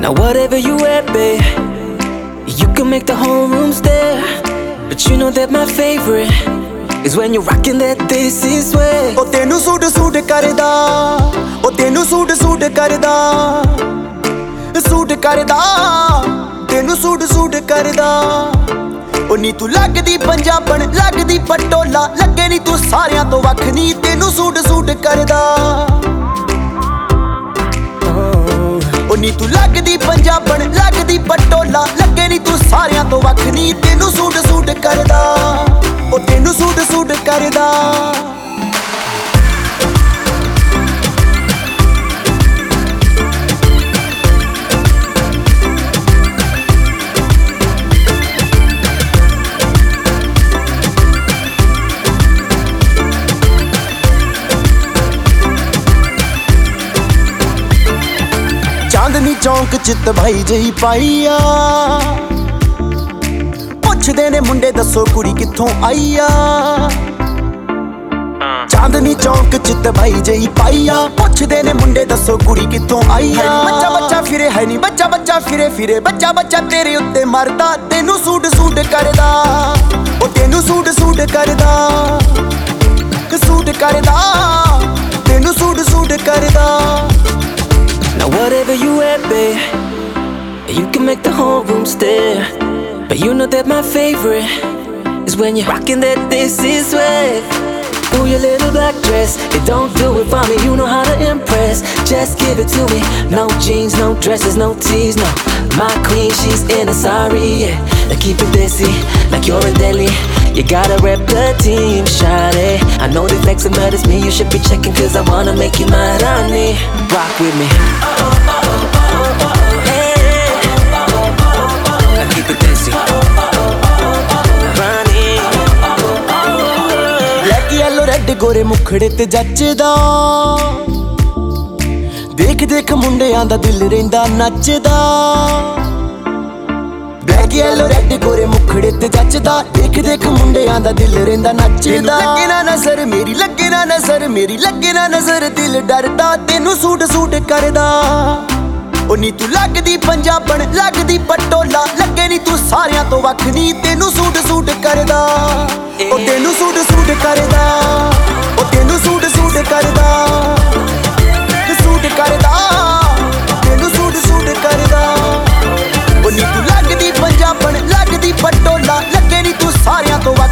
Now whatever you wear, babe, you can make the whole room stare. But you know that my favorite is when you're rocking that this is way. Oh tenu suit karda, oh tenu suit karda, suit karda, tenu suit karda. Oh ਨੀ ਤੂੰ ਲੱਗਦੀ ਪੰਜਾਬਣ ਲੱਗਦੀ ਪਟੋਲਾ ਲੱਗੇ ਨੀ ਤੂੰ ਸਾਰਿਆਂ ਤੋਂ ਵੱਖ ਨੀ ਤੈਨੂੰ ਸੂਟ ਕਰਦਾ ਉਹ ਨੀ ਤੂੰ ਲੱਗਦੀ ਪੰਜਾਬਣ ਲੱਗਦੀ ਪਟੋਲਾ ਲੱਗੇ ਨੀ ਤੂੰ ਸਾਰਿਆਂ ਤੋਂ ਵੱਖ ਨੀ ਤੈਨੂੰ ਸੂਟ ਕਰਦਾ ਉਹ ਤੈਨੂੰ ਸੂਟ ਕਰਦਾ ਚਾਂਦਨੀ ਚੌਂਕ ਚ ਤਬਾਈ ਜਹੀ ਪਾਈ ਆ ਪੁੱਛਦੇ ਨੇ ਮੁੰਡੇ ਦੱਸੋ ਕੁੜੀ ਕਿੱਥੋਂ ਆਈ ਆ ਚਾਂਦਨੀ ਚੌਂਕ ਚ ਤਬਾਈ ਜਹੀ ਪਾਈ ਆ ਪੁੱਛਦੇ ਨੇ ਮੁੰਡੇ ਦੱਸੋ ਕੁੜੀ ਕਿੱਥੋਂ ਆਈ ਆ ਬੱਚਾ ਫਿਰੇ ਹੈ ਨੀ ਬੱਚਾ ਫਿਰੇ ਬੱਚਾ ਤੇਰੇ ਉੱਤੇ ਮਰਦਾ ਤੈਨੂੰ ਸੂਟ ਕਰਦਾ ਉਹ ਤੈਨੂੰ ਸੂਟ ਕਰਦਾ ਸੂਟ ਕਰਦਾ ਤੈਨੂੰ ਸੂਟ ਕਰਦਾ Now whatever you wear, babe, you can make the whole room stare. But you know that my favorite is when you're rocking that this is way. Ooh, your little black dress, it don't do it for me, you know how to impress. Just give it to me, no jeans, no dresses, no tees, no. My queen, she's in a sari, yeah. Now keep it busy, like you're in Delhi. You gotta rep the team, shawty. I know they flexing, but it's me you should be checking, cause I wanna make you my Rani. Rock with me. Hey. Now keep it busy. Rani. Black yellow red ਗੋਰੇ ਮੁਖੜੇ ਤੇ ਜੱਚਦਾ ਦੇਖ ਮੁੰਡਿਆਂ ਦਾ ਦਿਲ ਰਹਿੰਦਾ ਨੱਚਦਾ black yellow red ਗੋਰੇ ਮੁਖੜੇ ਤੇ ਜੱਚਦਾ ਦੇਖ ਮੁੰਡਿਆਂ ਦਾ ਦਿਲ ਰਹਿੰਦਾ ਨੱਚਦਾ ਲੱਗੇ ਨਾ ਨਜ਼ਰ ਮੇਰੀ ਲੱਗੇ ਨਾ ਨਜ਼ਰ ਦਿਲ ਡਰਦਾ ਤੈਨੂੰ ਸੂਟ ਕਰਦਾ ਉਹ ਨੀ ਤੂੰ ਲੱਗਦੀ ਪੰਜਾਬਣ ਲੱਗਦੀ ਪਟੋਲਾ ਲੱਗੇ ਨੀ ਤੂੰ ਸਾਰਿਆਂ ਤੋਂ ਵੱਖ ਨੀ ਤੈਨੂੰ ਸੂਟ ਕਰਦਾ ਉਹ ਤੈਨੂੰ ਸੂਟ ਕਰਦਾ ਉਹ ਤੈਨੂੰ ਸੂਟ ਕਰਦਾ ਸੂਟ ਕਰਦਾ ਤੈਨੂੰ ਸੂਟ ਕਰਦਾ ਉਹ ਨੀ ਤੂੰ ਲੱਗਦੀ ਪੰਜਾਬਣ ਲੱਗਦੀ ਪਟੋਲਾ ਲੱਗੇ ਨੀ ਤੂੰ ਸਾਰਿਆਂ ਤੋਂ